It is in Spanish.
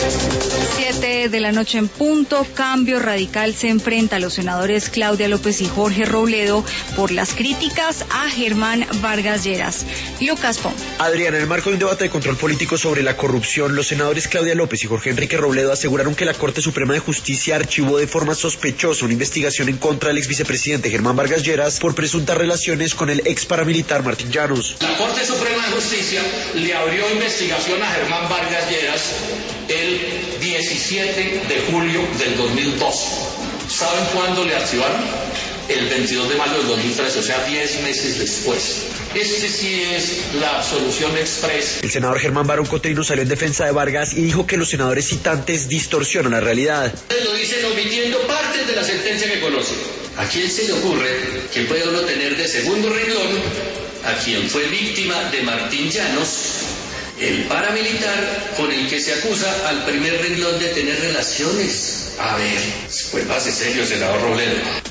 De la noche en punto, Cambio Radical se enfrenta a los senadores Claudia López y Jorge Robledo por las críticas a Germán Vargas Lleras. Lucas Pom. Adriana, en el marco de un debate de control político sobre la corrupción, los senadores Claudia López y Jorge Enrique Robledo aseguraron que la Corte Suprema de Justicia archivó de forma sospechosa una investigación en contra del ex vicepresidente Germán Vargas Lleras por presuntas relaciones con el ex paramilitar Martín Llanos. La Corte Suprema de Justicia le abrió investigación a Germán Vargas Lleras el 17 de julio del 2002. ¿Saben cuándo le archivaron? El 22 de mayo del 2013, o sea, 10 meses después. Este sí es la absolución express. El senador Germán Barón Cotrino salió en defensa de Vargas y dijo que los senadores citantes distorsionan la realidad. Lo dicen omitiendo partes de la sentencia que conocen. ¿A quién se le ocurre que puede uno tener de segundo renglón a quien fue víctima de Martín Llanos, el paramilitar con el que se acusa al primer renglón de tener relaciones? A ver, pues pase serio, senador Robledo.